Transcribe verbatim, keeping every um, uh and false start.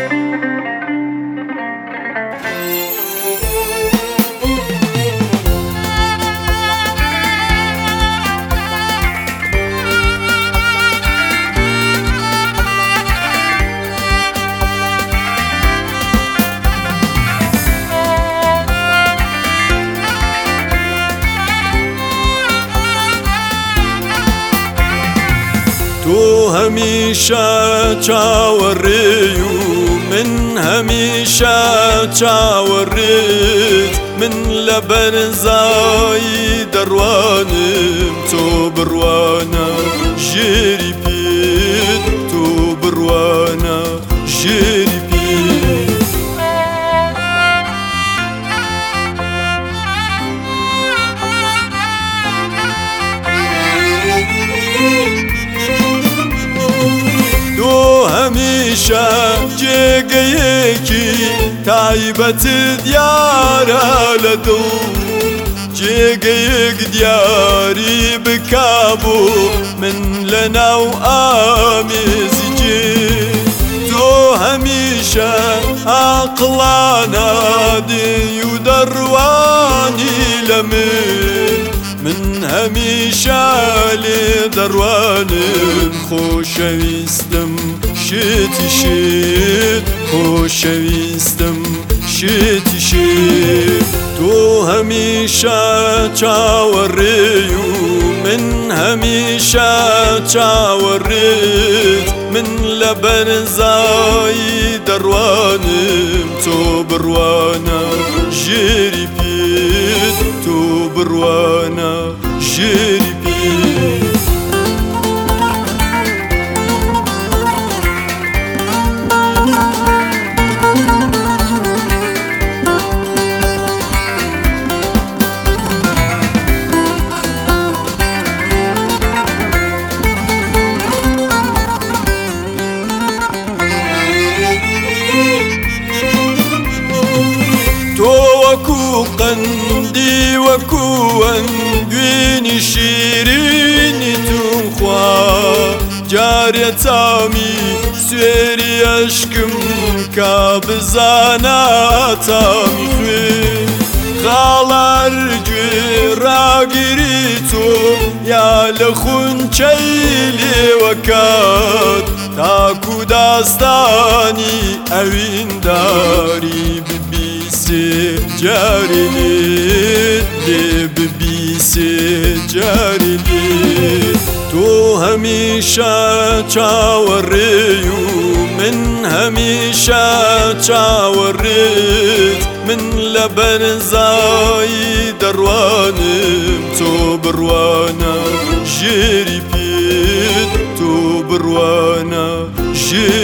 تو همیشه چاوەڕێی و من هەمیشە چاوەڕێت من لە بەرزایی دەڕوانم تۆ بڕوانە ژێری پێت تۆ بڕوانە ژێری پێت هەمیشە جێگەیەکی تایبەتت دیارە لە دڵ جێگەیەک دیاری بکابوو من لە ناو ئامێزی جێ تۆ هەمیشە عاقڵانە دێی و دەڕوانی لە من من هەمیشە لێ دەڕوانم خۆشەویستم شێتی شێت خۆشەویستم شێتی شێت تۆ هەمیشە چاوەڕێی و من هەمیشە چاوەڕێت من لە بەرزایی دەڕوانم تۆ بڕوانە ژێری پێت تۆ بڕوانە ژێری پێت تۆ وەکو قەندی وەکو ئەنگوێنی شیرینی تونخوا جارێ تامی سوێری ئەشکم کا بزانە تامی خوێن خاڵار گوێ ڕاگیری تۆ یا لە خونچەی لێوەکات تاکو داستانی ئەوینداری ببیسێ جاری لێت لێ ببیسێ جاری لێت تۆ هەمیشە چاوەڕێی و من هەمیشە چاوەڕێت من لە بەرزایی دەڕوانم تۆ بڕوانە ژێری پێت تۆ بڕوانە ژێری